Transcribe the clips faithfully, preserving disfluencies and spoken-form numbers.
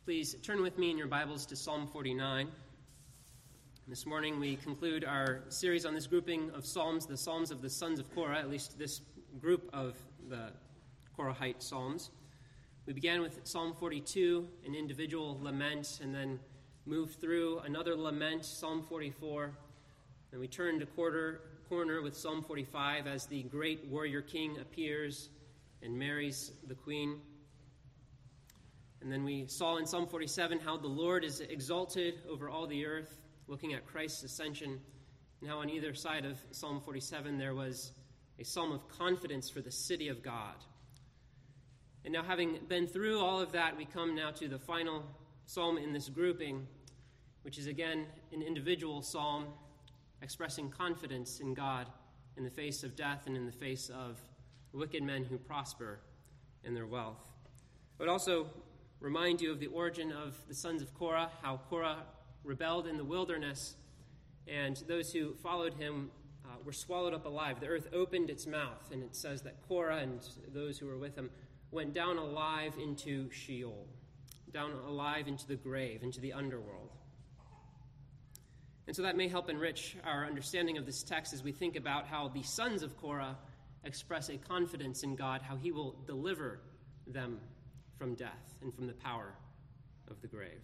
Please turn with me in your Bibles to Psalm forty-nine. This morning we conclude our series on this grouping of psalms, the Psalms of the sons of Korah, at least this group of the Korahite psalms. We began with Psalm forty-two, an individual lament, and then moved through another lament, Psalm forty-four. And we turned a quarter corner with Psalm forty-five as the great warrior king appears and marries the queen. And then we saw in Psalm forty-seven how the Lord is exalted over all the earth, looking at Christ's ascension, and how on either side of Psalm forty-seven there was a psalm of confidence for the city of God. And now, having been through all of that, we come now to the final psalm in this grouping, which is again an individual psalm expressing confidence in God in the face of death and in the face of wicked men who prosper in their wealth. I would also remind you of the origin of the sons of Korah, how Korah rebelled in the wilderness, and those who followed him uh, were swallowed up alive. The earth opened its mouth, and it says that Korah and those who were with him went down alive into Sheol, down alive into the grave, into the underworld. And so that may help enrich our understanding of this text as we think about how the sons of Korah express a confidence in God, how he will deliver them from death and from the power of the grave.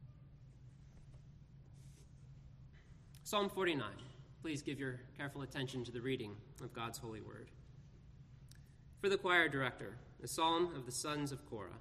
Psalm forty-nine. Please give your careful attention to the reading of God's holy word. For the choir director, the psalm of the sons of Korah.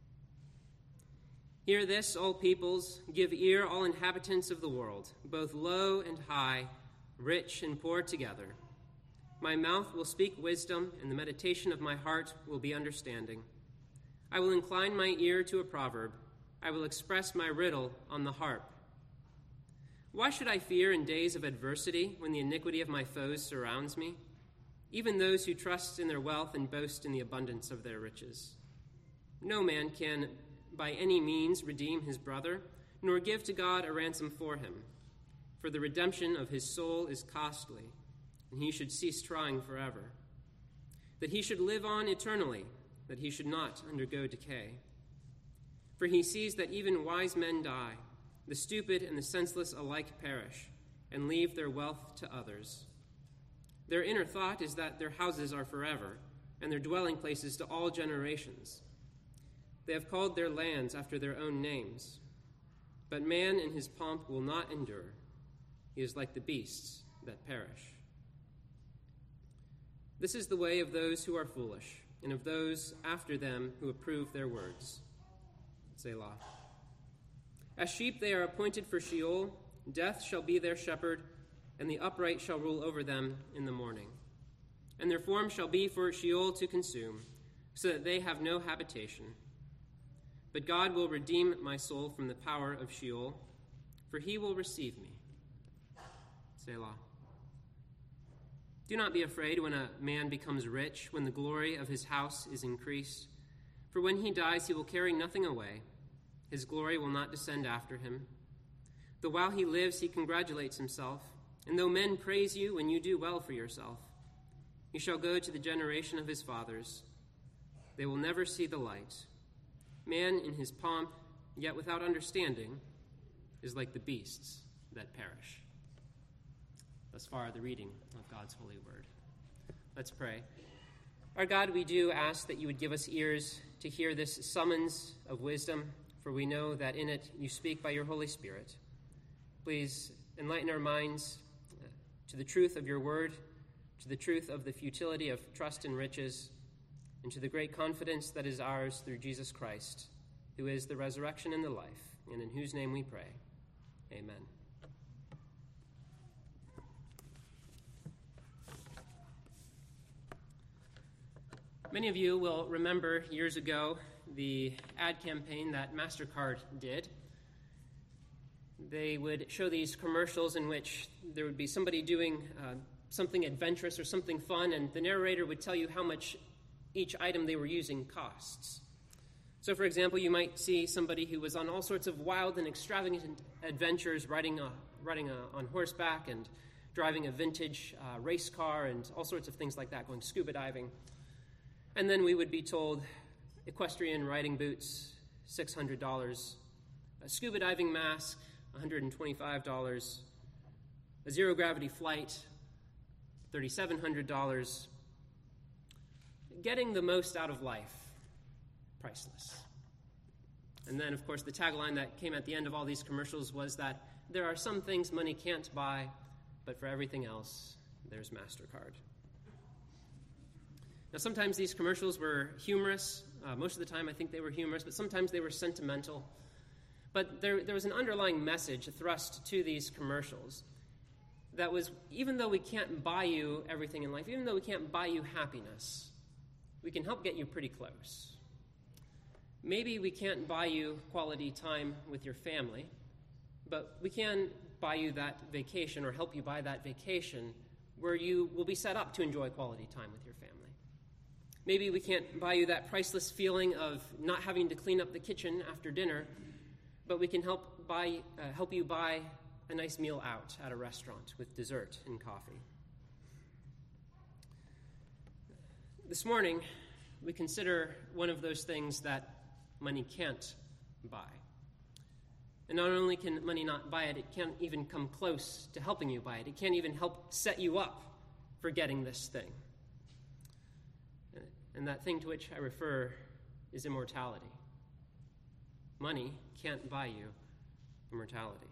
Hear this, all peoples, give ear, all inhabitants of the world, both low and high, rich and poor together. My mouth will speak wisdom, and the meditation of my heart will be understanding. I will incline my ear to a proverb. I will express my riddle on the harp. Why should I fear in days of adversity when the iniquity of my foes surrounds me? Even those who trust in their wealth and boast in the abundance of their riches. No man can by any means redeem his brother, nor give to God a ransom for him. For the redemption of his soul is costly, and he should cease trying forever. That he should live on eternally, that he should not undergo decay. For he sees that even wise men die, the stupid and the senseless alike perish, and leave their wealth to others. Their inner thought is that their houses are forever, and their dwelling places to all generations. They have called their lands after their own names. But man in his pomp will not endure. He is like the beasts that perish. This is the way of those who are foolish, and of those after them who approve their words. Selah. As sheep they are appointed for Sheol, death shall be their shepherd, and the upright shall rule over them in the morning. And their form shall be for Sheol to consume, so that they have no habitation. But God will redeem my soul from the power of Sheol, for he will receive me. Selah. Do not be afraid when a man becomes rich, when the glory of his house is increased. For when he dies, he will carry nothing away. His glory will not descend after him. Though while he lives, he congratulates himself. And though men praise you when you do well for yourself, you shall go to the generation of his fathers. They will never see the light. Man in his pomp, yet without understanding, is like the beasts that perish. Thus far, the reading of God's holy word. Let's pray. Our God, we do ask that you would give us ears to hear this summons of wisdom, for we know that in it you speak by your Holy Spirit. Please enlighten our minds to the truth of your word, to the truth of the futility of trust and riches, and to the great confidence that is ours through Jesus Christ, who is the resurrection and the life, and in whose name we pray. Amen. Many of you will remember years ago the ad campaign that MasterCard did. They would show these commercials in which there would be somebody doing uh, something adventurous or something fun, and the narrator would tell you how much each item they were using costs. So, for example, you might see somebody who was on all sorts of wild and extravagant adventures, riding, a, riding a, on horseback and driving a vintage uh, race car and all sorts of things like that, going scuba diving. And then we would be told equestrian riding boots, six hundred dollars, A scuba diving mask, one hundred twenty-five dollars. A zero-gravity flight, three thousand seven hundred dollars. Getting the most out of life, priceless. And then, of course, the tagline that came at the end of all these commercials was that there are some things money can't buy, but for everything else, there's MasterCard. Now, sometimes these commercials were humorous. Uh, most of the time, I think they were humorous, but sometimes they were sentimental. But there, there was an underlying message thrust to these commercials that was, even though we can't buy you everything in life, even though we can't buy you happiness, we can help get you pretty close. Maybe we can't buy you quality time with your family, but we can buy you that vacation or help you buy that vacation where you will be set up to enjoy quality time with your family. Maybe we can't buy you that priceless feeling of not having to clean up the kitchen after dinner, but we can help buy, uh, help you buy a nice meal out at a restaurant with dessert and coffee. This morning, we consider one of those things that money can't buy. And not only can money not buy it, it can't even come close to helping you buy it. It can't even help set you up for getting this thing. And that thing to which I refer is immortality. Money can't buy you immortality.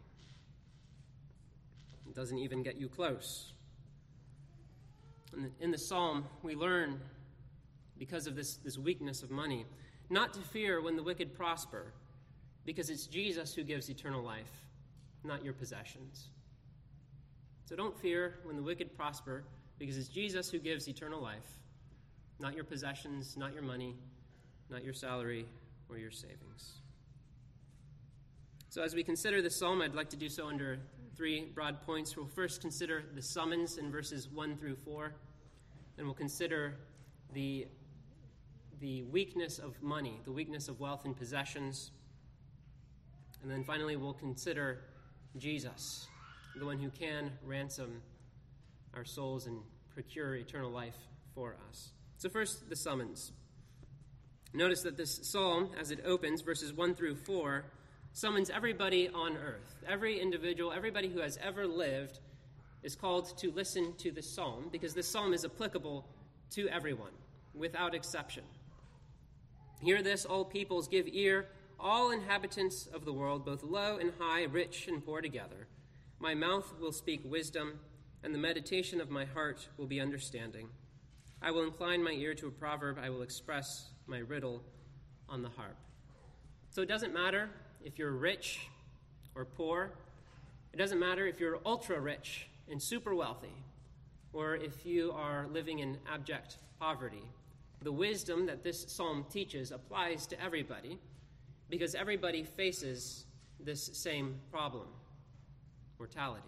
It doesn't even get you close. In the, in the psalm, we learn, because of this, this weakness of money, not to fear when the wicked prosper, because it's Jesus who gives eternal life, not your possessions. So don't fear when the wicked prosper, because it's Jesus who gives eternal life, not your possessions, not your money, not your salary or your savings. So as we consider this psalm, I'd like to do so under three broad points. We'll first consider the summons in verses one through four, and we'll consider the, the weakness of money, the weakness of wealth and possessions. And then finally, we'll consider Jesus, the one who can ransom our souls and procure eternal life for us. So first, the summons. Notice that this psalm, as it opens, verses one through four, summons everybody on earth. Every individual, everybody who has ever lived is called to listen to this psalm, because this psalm is applicable to everyone, without exception. Hear this, all peoples, give ear, all inhabitants of the world, both low and high, rich and poor together. My mouth will speak wisdom, and the meditation of my heart will be understanding. I will incline my ear to a proverb. I will express my riddle on the harp. So it doesn't matter if you're rich or poor. It doesn't matter if you're ultra rich and super wealthy, or if you are living in abject poverty. The wisdom that this psalm teaches applies to everybody, because everybody faces this same problem, mortality.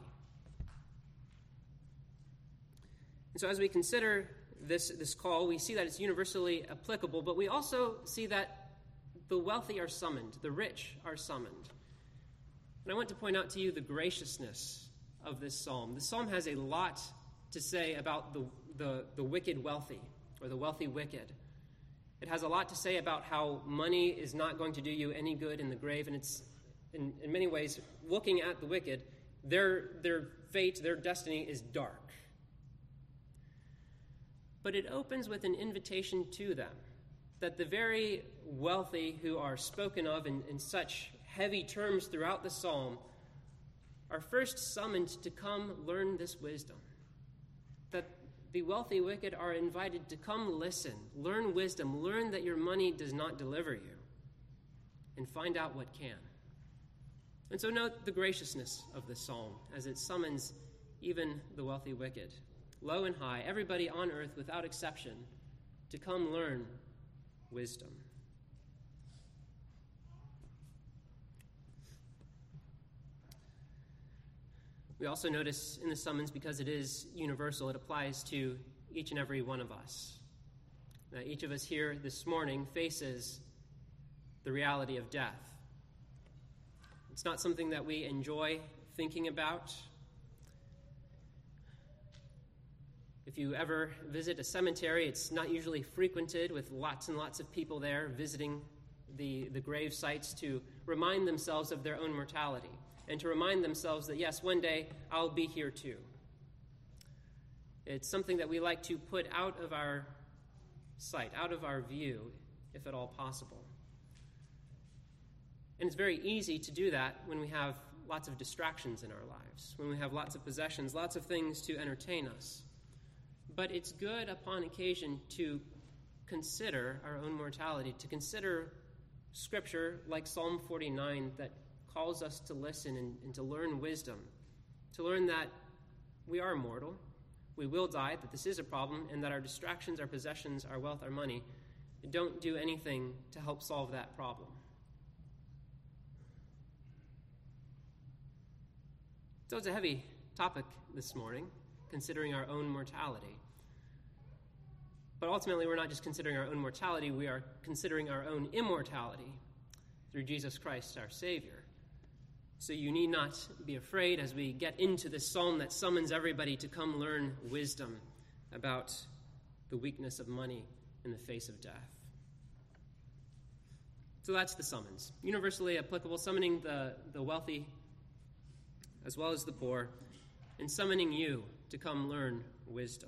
And so as we consider this, this call, we see that it's universally applicable, but we also see that the wealthy are summoned, the rich are summoned. And I want to point out to you the graciousness of this psalm. The psalm has a lot to say about the, the, the wicked wealthy, or the wealthy wicked. It has a lot to say about how money is not going to do you any good in the grave, and it's, in, in many ways, looking at the wicked, their, their fate, their destiny is dark. But it opens with an invitation to them, that the very wealthy who are spoken of in, in such heavy terms throughout the psalm are first summoned to come learn this wisdom. That the wealthy wicked are invited to come listen, learn wisdom, learn that your money does not deliver you, and find out what can. And so note the graciousness of the psalm as it summons even the wealthy wicked, low and high, everybody on earth without exception, to come learn wisdom. We also notice in the summons, because it is universal, it applies to each and every one of us. Now, each of us here this morning faces the reality of death. It's not something that we enjoy thinking about. If you ever visit a cemetery, it's not usually frequented with lots and lots of people there visiting the, the grave sites to remind themselves of their own mortality and to remind themselves that, yes, one day I'll be here too. It's something that we like to put out of our sight, out of our view, if at all possible. And it's very easy to do that when we have lots of distractions in our lives, when we have lots of possessions, lots of things to entertain us. But it's good upon occasion to consider our own mortality, to consider Scripture like Psalm forty-nine that calls us to listen and, and to learn wisdom, to learn that we are mortal, we will die, that this is a problem, and that our distractions, our possessions, our wealth, our money don't do anything to help solve that problem. So it's a heavy topic this morning, considering our own mortality. But ultimately, we're not just considering our own mortality, we are considering our own immortality through Jesus Christ, our Savior. So you need not be afraid as we get into this psalm that summons everybody to come learn wisdom about the weakness of money in the face of death. So that's the summons. Universally applicable, summoning the, the wealthy as well as the poor, and summoning you to come learn wisdom.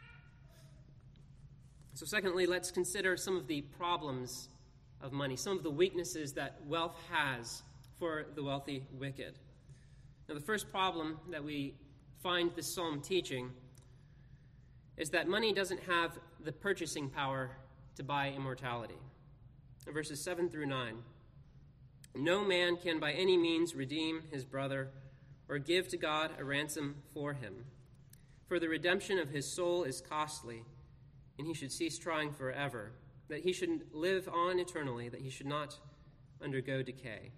So secondly, let's consider some of the problems of money, some of the weaknesses that wealth has for the wealthy wicked. Now, the first problem that we find this psalm teaching is that money doesn't have the purchasing power to buy immortality. In verses seven through nine, no man can by any means redeem his brother or give to God a ransom for him. For the redemption of his soul is costly, and he should cease trying forever, that he should live on eternally, that he should not undergo decay.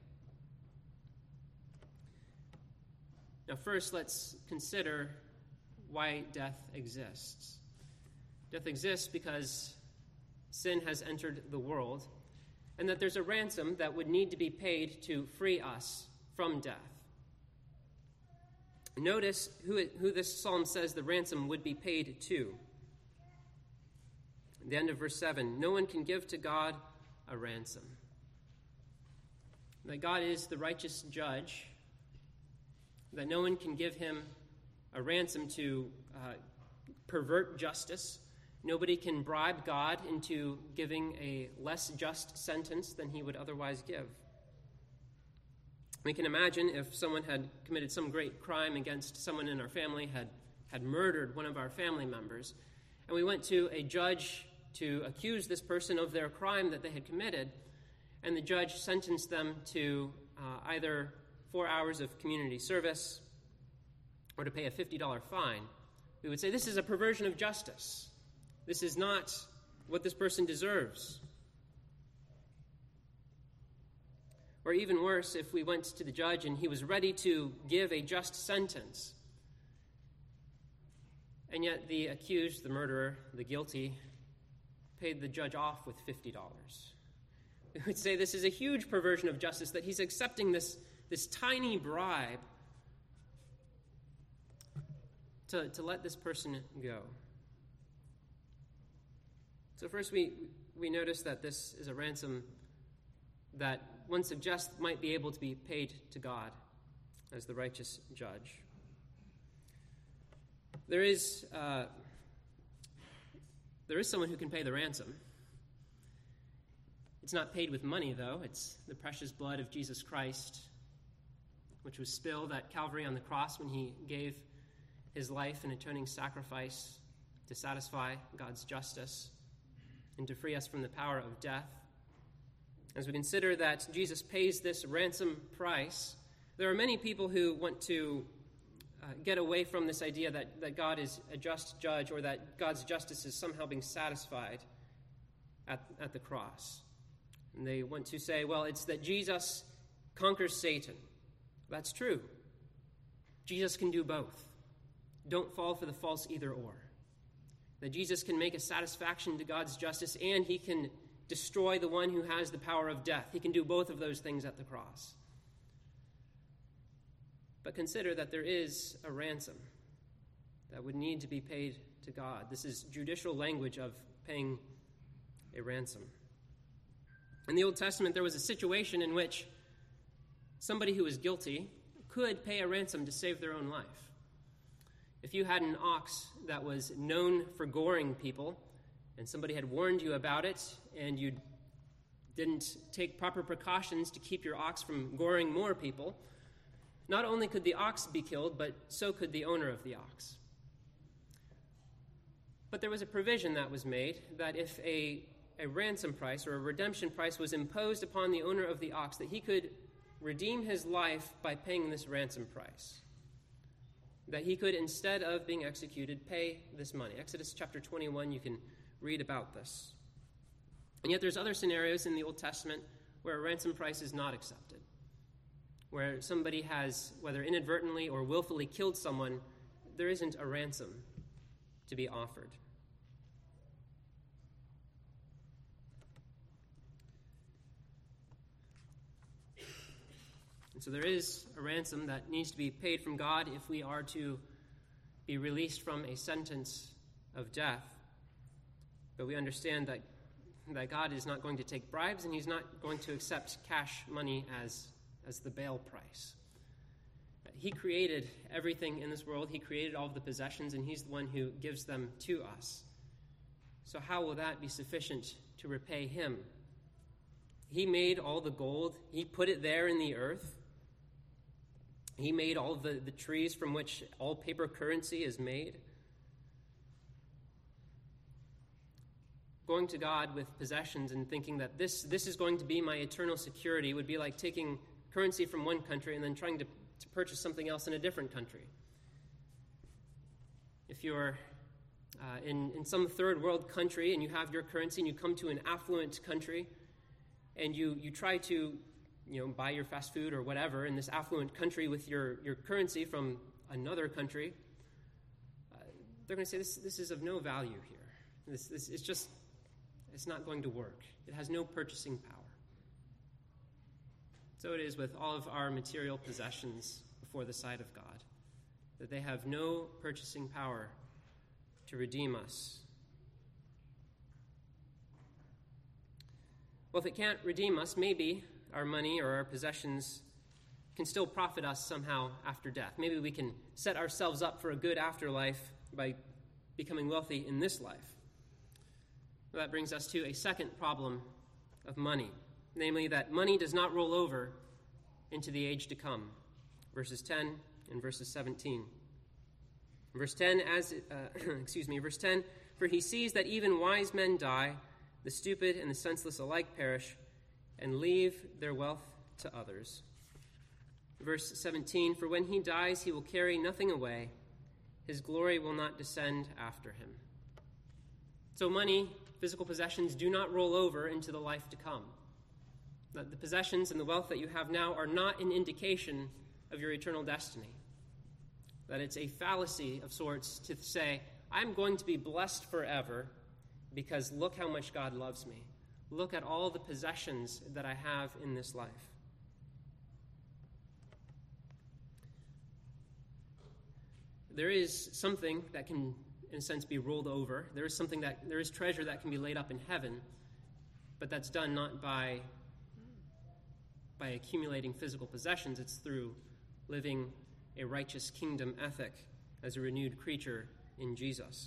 Now, first, let's consider why death exists. Death exists because sin has entered the world, and that there's a ransom that would need to be paid to free us from death. Notice who, it, who this psalm says the ransom would be paid to. At the end of verse seven, no one can give to God a ransom. That God is the righteous judge, that no one can give him a ransom to uh, pervert justice. Nobody can bribe God into giving a less just sentence than he would otherwise give. We can imagine if someone had committed some great crime against someone in our family, had, had murdered one of our family members, and we went to a judge to accuse this person of their crime that they had committed, and the judge sentenced them to uh, either four hours of community service or to pay a fifty dollars fine. We would say, this is a perversion of justice. This is not what this person deserves. Or even worse, if we went to the judge and he was ready to give a just sentence, and yet the accused, the murderer, the guilty, paid the judge off with fifty dollars. We would say this is a huge perversion of justice, that he's accepting this, this tiny bribe to, to let this person go. So first we, we notice that this is a ransom that one suggests might be able to be paid to God as the righteous judge. There is uh, there is someone who can pay the ransom. It's not paid with money, though. It's the precious blood of Jesus Christ, which was spilled at Calvary on the cross when he gave his life an atoning sacrifice to satisfy God's justice and to free us from the power of death. As we consider that Jesus pays this ransom price, there are many people who want to uh, get away from this idea that, that God is a just judge, or that God's justice is somehow being satisfied at, at the cross. And they want to say, well, it's that Jesus conquers Satan. That's true. Jesus can do both. Don't fall for the false either or. That Jesus can make a satisfaction to God's justice, and he can destroy the one who has the power of death. He can do both of those things at the cross. But consider that there is a ransom that would need to be paid to God. This is judicial language of paying a ransom. In the Old Testament, there was a situation in which somebody who was guilty could pay a ransom to save their own life. If you had an ox that was known for goring people, and somebody had warned you about it, and you didn't take proper precautions to keep your ox from goring more people, not only could the ox be killed, but so could the owner of the ox. But there was a provision that was made that if a, a ransom price or a redemption price was imposed upon the owner of the ox, that he could redeem his life by paying this ransom price. That he could, instead of being executed, pay this money. Exodus chapter twenty-one, you can read about this. And yet there's other scenarios in the Old Testament where a ransom price is not accepted, where somebody has, whether inadvertently or willfully killed someone, there isn't a ransom to be offered. And so there is a ransom that needs to be paid from God if we are to be released from a sentence of death. But we understand that, that God is not going to take bribes, and he's not going to accept cash money as, as the bail price. He created everything in this world. He created all of the possessions, and he's the one who gives them to us. So how will that be sufficient to repay him? He made all the gold. He put it there in the earth. He made all the, the trees from which all paper currency is made. Going to God with possessions and thinking that this, this is going to be my eternal security would be like taking currency from one country and then trying to, to purchase something else in a different country. If you're uh, in, in some third world country and you have your currency and you come to an affluent country and you, you try to you know, buy your fast food or whatever in this affluent country with your, your currency from another country, uh, they're going to say this, this is of no value here. This, this it's just, it's not going to work. It has no purchasing power. So it is with all of our material possessions before the sight of God, that they have no purchasing power to redeem us. Well, if it can't redeem us, maybe our money or our possessions can still profit us somehow after death. Maybe we can set ourselves up for a good afterlife by becoming wealthy in this life. Well, that brings us to a second problem of money, namely that money does not roll over into the age to come. Verses ten and verses seventeen. Verse ten, as uh, excuse me, verse ten, for he sees that even wise men die, the stupid and the senseless alike perish, and leave their wealth to others. Verse seventeen, for when he dies, he will carry nothing away. His glory will not descend after him. So money, physical possessions, do not roll over into the life to come. The possessions and the wealth that you have now are not an indication of your eternal destiny. That it's a fallacy of sorts to say, I'm going to be blessed forever because look how much God loves me. Look at all the possessions that I have in this life. There is something that can, in a sense, be rolled over. There is something that, there is treasure that can be laid up in heaven, but that's done not by, by accumulating physical possessions. It's through living a righteous kingdom ethic as a renewed creature in Jesus.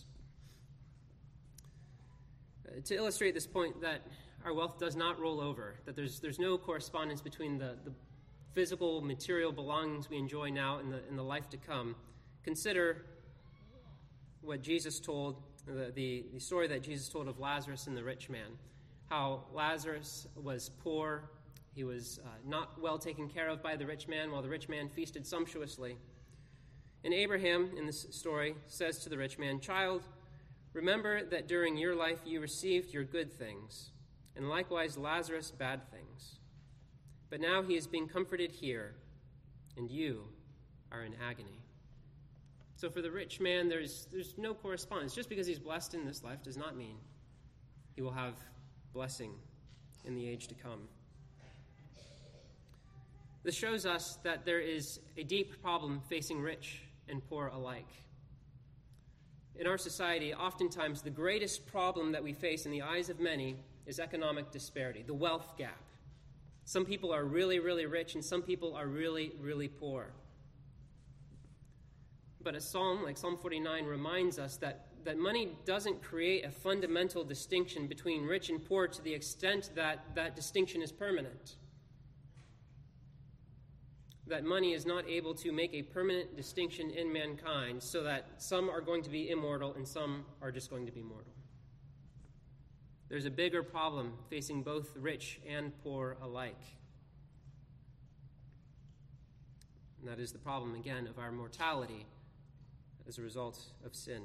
Uh, to illustrate this point that our wealth does not roll over, that there's there's no correspondence between the, the physical, material belongings we enjoy now and the, in the life to come, consider what Jesus told, the, the, the story that Jesus told of Lazarus and the rich man, how Lazarus was poor, he was uh, not well taken care of by the rich man, while the rich man feasted sumptuously. And Abraham, in this story, says to the rich man, child, remember that during your life you received your good things, and likewise Lazarus bad things. But now he is being comforted here, and you are in agony. So for the rich man, there's there's no correspondence. Just because he's blessed in this life does not mean he will have blessing in the age to come. This shows us that there is a deep problem facing rich and poor alike. In our society, oftentimes the greatest problem that we face in the eyes of many is economic disparity, the wealth gap. Some people are really, really rich, and some people are really, really poor. But a psalm like Psalm forty-nine reminds us that, that money doesn't create a fundamental distinction between rich and poor to the extent that that distinction is permanent. That money is not able to make a permanent distinction in mankind so that some are going to be immortal and some are just going to be mortal. There's a bigger problem facing both rich and poor alike. And that is the problem, again, of our mortality as a result of sin.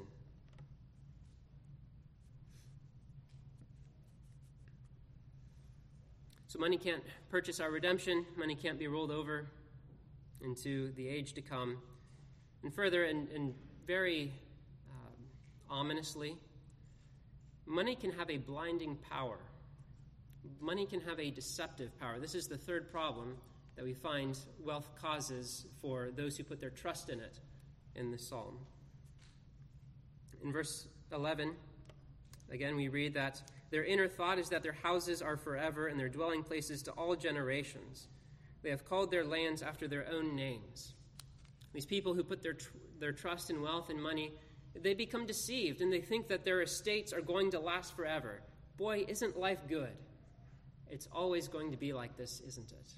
So money can't purchase our redemption. Money can't be rolled over into the age to come. And further, and, and very um, ominously, money can have a blinding power. Money can have a deceptive power. This is the third problem that we find wealth causes for those who put their trust in it in this psalm. In verse eleven, again, we read that their inner thought is that their houses are forever and their dwelling places to all generations. They have called their lands after their own names. These people who put their tr- their trust in wealth and money, they become deceived and they think that their estates are going to last forever. Boy, isn't life good? It's always going to be like this, isn't it?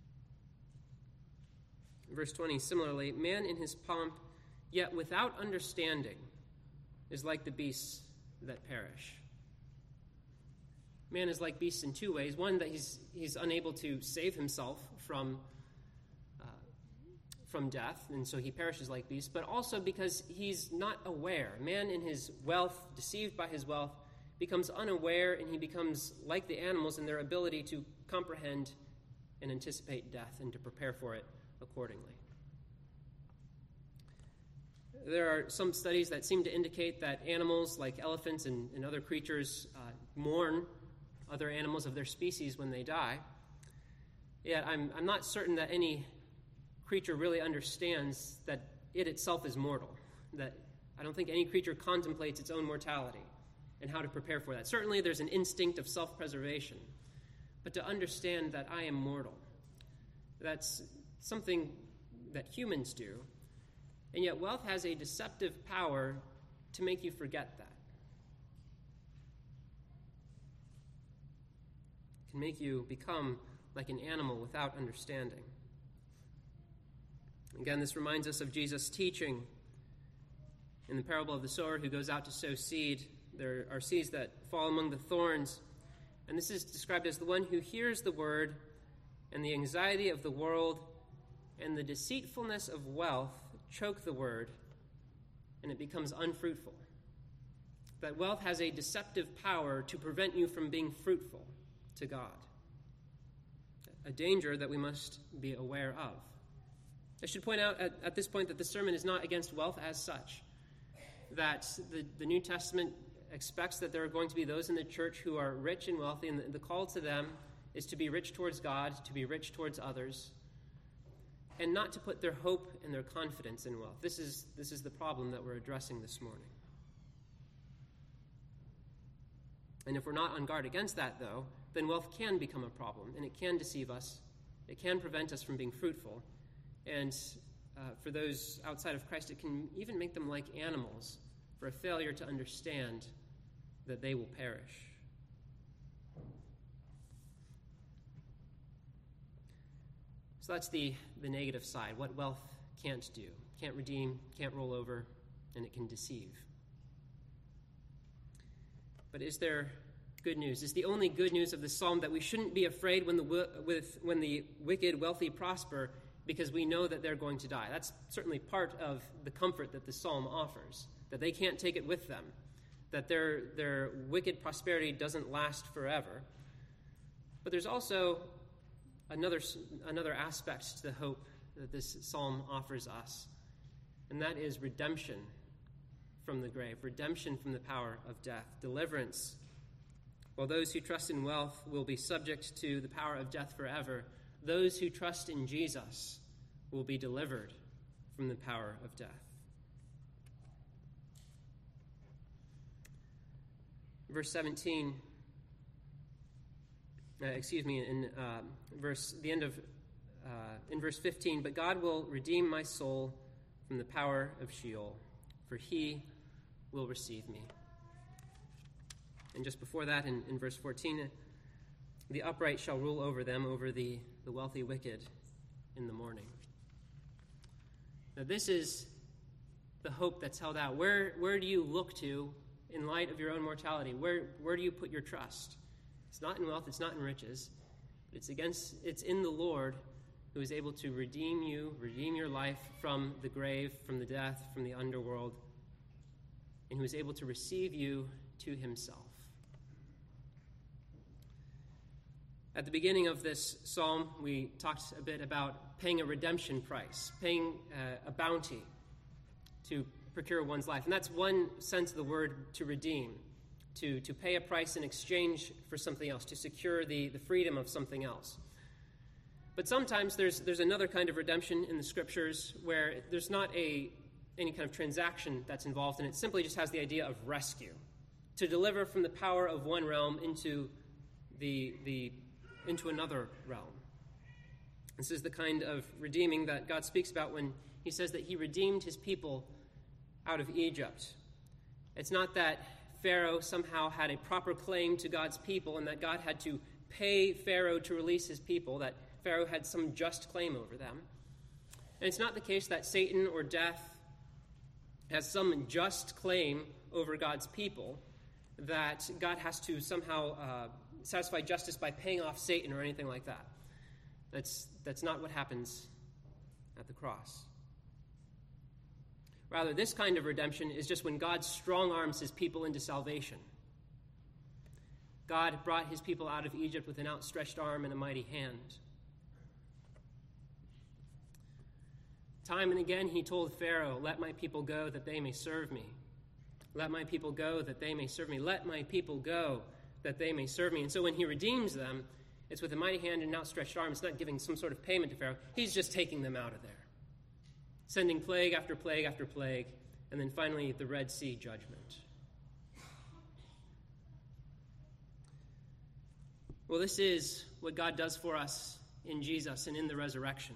Verse twenty, similarly, man in his pomp, yet without understanding, is like the beasts that perish. Man is like beasts in two ways. One, that he's he's unable to save himself from uh, from death, and so he perishes like beasts, but also because he's not aware. Man in his wealth, deceived by his wealth, becomes unaware, and he becomes like the animals in their ability to comprehend and anticipate death and to prepare for it accordingly. There are some studies that seem to indicate that animals like elephants and, and other creatures uh, mourn other animals of their species when they die. Yet I'm, I'm not certain that any creature really understands that it itself is mortal. That I don't think any creature contemplates its own mortality and how to prepare for that. Certainly there's an instinct of self-preservation, but to understand that I am mortal, that's something that humans do, and yet wealth has a deceptive power to make you forget that. It can make you become like an animal without understanding. Again, this reminds us of Jesus' teaching in the parable of the sower who goes out to sow seed. There are seeds that fall among the thorns, and this is described as the one who hears the word, and the anxiety of the world and the deceitfulness of wealth choke the word, and it becomes unfruitful. That wealth has a deceptive power to prevent you from being fruitful to God. A danger that we must be aware of. I should point out at, at this point that the sermon is not against wealth as such. That the, the New Testament expects that there are going to be those in the church who are rich and wealthy, and the, the call to them is to be rich towards God, to be rich towards others, and not to put their hope and their confidence in wealth. This is, this is the problem that we're addressing this morning. And if we're not on guard against that, though, then wealth can become a problem, and it can deceive us. It can prevent us from being fruitful. And uh, for those outside of Christ, it can even make them like animals for a failure to understand that they will perish. So that's the, the negative side, what wealth can't do. Can't redeem, can't roll over, and it can deceive. But is there good news? Is the only good news of the psalm that we shouldn't be afraid when the with when the wicked wealthy prosper, because we know that they're going to die? That's certainly part of the comfort that the psalm offers, that they can't take it with them, that their their wicked prosperity doesn't last forever. But there's also another another aspect to the hope that this psalm offers us, and that is redemption from the grave, redemption from the power of death, deliverance. While those who trust in wealth will be subject to the power of death forever, those who trust in Jesus will be delivered from the power of death. Verse seventeen, uh, excuse me, in uh, verse the end of uh, in verse fifteen. But God will redeem my soul from the power of Sheol, for He will receive me. And just before that, in, in verse fourteen, the upright shall rule over them, over the, the wealthy wicked in the morning. Now, this is the hope that's held out. Where, where do you look to in light of your own mortality? Where, where do you put your trust? It's not in wealth, it's not in riches, but it's against, it's in the Lord, who is able to redeem you, redeem your life from the grave, from the death, from the underworld, and who is able to receive you to himself. At the beginning of this psalm, we talked a bit about paying a redemption price, paying uh, a bounty to procure one's life. And that's one sense of the word to redeem, to, to pay a price in exchange for something else, to secure the, the freedom of something else. But sometimes there's there's another kind of redemption in the scriptures where there's not a any kind of transaction that's involved, and it simply just has the idea of rescue, to deliver from the power of one realm into the the into another realm. This is the kind of redeeming that God speaks about when he says that he redeemed his people out of Egypt. It's not that Pharaoh somehow had a proper claim to God's people and that God had to pay Pharaoh to release his people, that Pharaoh had some just claim over them. And it's not the case that Satan or death has some just claim over God's people, that God has to somehow uh, satisfy justice by paying off Satan or anything like that. That's, that's not what happens at the cross. Rather, this kind of redemption is just when God strong arms his people into salvation. God brought his people out of Egypt with an outstretched arm and a mighty hand. Time and again he told Pharaoh, "Let my people go that they may serve me. Let my people go that they may serve me. Let my people go that they may serve me." And so when he redeems them, it's with a mighty hand and an outstretched arm. It's not giving some sort of payment to Pharaoh. He's just taking them out of there, sending plague after plague after plague, and then finally the Red Sea judgment. Well, this is what God does for us in Jesus and in the resurrection.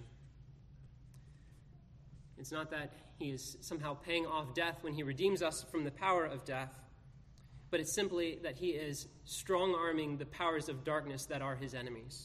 It's not that he is somehow paying off death when he redeems us from the power of death, but it's simply that he is strong-arming the powers of darkness that are his enemies.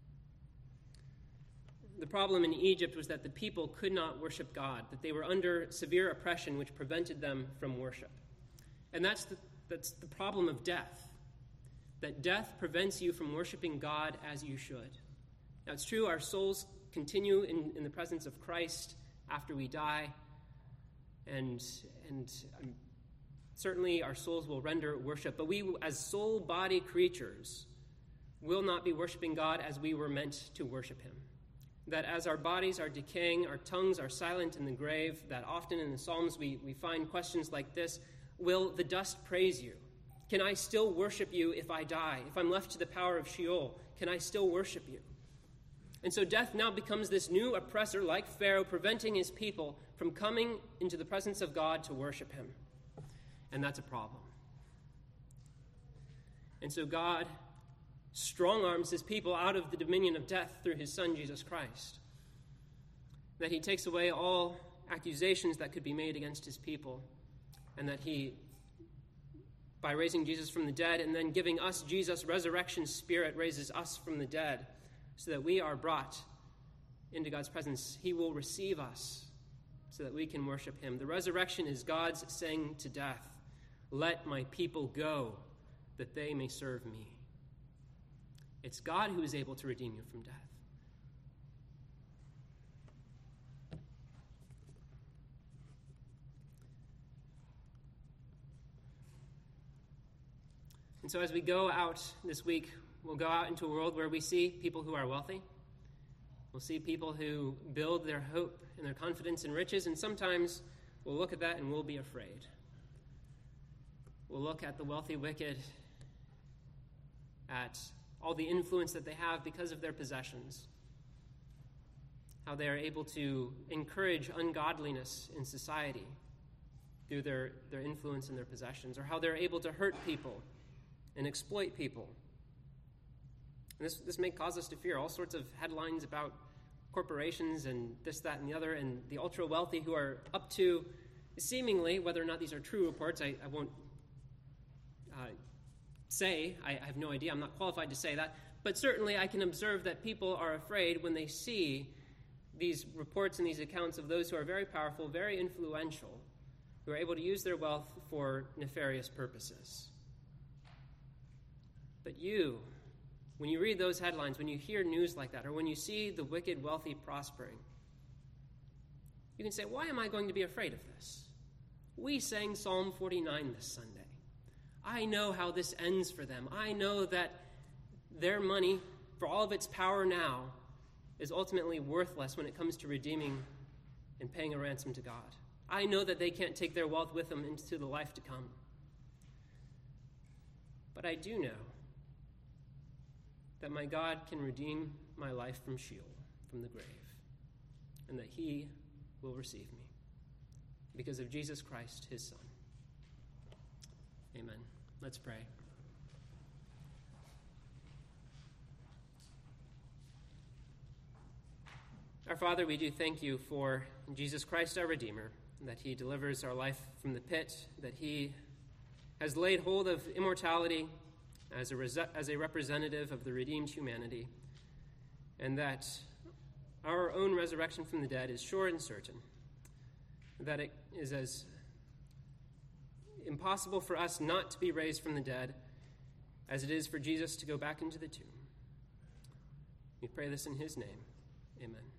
The problem in Egypt was that the people could not worship God, that they were under severe oppression which prevented them from worship. And that's the, that's the problem of death, that death prevents you from worshiping God as you should. Now, it's true, our souls continue in, in the presence of Christ after we die, and, and um, certainly our souls will render worship, but we, as soul-body creatures, will not be worshiping God as we were meant to worship him. That as our bodies are decaying, our tongues are silent in the grave, that often in the Psalms we, we find questions like this: will the dust praise you? Can I still worship you if I die? If I'm left to the power of Sheol, can I still worship you? And so death now becomes this new oppressor like Pharaoh, preventing his people from coming into the presence of God to worship him. And that's a problem. And so God strong-arms his people out of the dominion of death through his Son, Jesus Christ. That he takes away all accusations that could be made against his people, and that he, by raising Jesus from the dead and then giving us Jesus' resurrection spirit, raises us from the dead so that we are brought into God's presence. He will receive us so that we can worship him. The resurrection is God's saying to death, "Let my people go that they may serve me." It's God who is able to redeem you from death. And so as we go out this week, we'll go out into a world where we see people who are wealthy. We'll see people who build their hope and their confidence in riches, and sometimes we'll look at that and we'll be afraid. We'll look at the wealthy wicked, at all the influence that they have because of their possessions, how they are able to encourage ungodliness in society through their, their influence and their possessions, or how they're able to hurt people and exploit people. And this, this may cause us to fear all sorts of headlines about corporations and this, that, and the other, and the ultra-wealthy who are up to, seemingly, whether or not these are true reports, I, I won't uh, say. I, I have no idea. I'm not qualified to say that. But certainly I can observe that people are afraid when they see these reports and these accounts of those who are very powerful, very influential, who are able to use their wealth for nefarious purposes. But you, when you read those headlines, when you hear news like that, or when you see the wicked wealthy prospering, you can say, why am I going to be afraid of this? We sang Psalm forty-nine this Sunday. I know how this ends for them. I know that their money, for all of its power now, is ultimately worthless when it comes to redeeming and paying a ransom to God. I know that they can't take their wealth with them into the life to come. But I do know that my God can redeem my life from Sheol, from the grave, and that he will receive me because of Jesus Christ, his Son. Amen. Let's pray. Our Father, we do thank you for Jesus Christ, our Redeemer, that he delivers our life from the pit, that he has laid hold of immortality as a, res- as a representative of the redeemed humanity, and that our own resurrection from the dead is sure and certain, that it is as impossible for us not to be raised from the dead as it is for Jesus to go back into the tomb. We pray this in his name. Amen.